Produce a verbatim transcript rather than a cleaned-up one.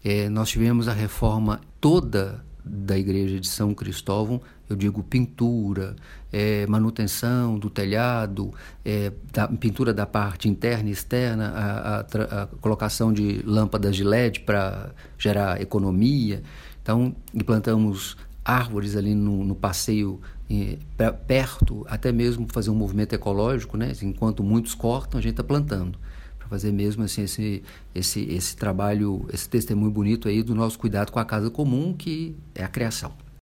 É, nós tivemos a reforma toda da igreja de São Cristóvão, eu digo pintura, é, manutenção do telhado, é, da, pintura da parte interna e externa, a, a, a colocação de lâmpadas de L E D para gerar economia. Então, implantamos árvores ali no, no passeio eh, pra, perto, até mesmo fazer um movimento ecológico, né? Enquanto muitos cortam, a gente está plantando, para fazer mesmo assim, esse, esse, esse trabalho, esse testemunho bonito aí do nosso cuidado com a casa comum, que é a criação.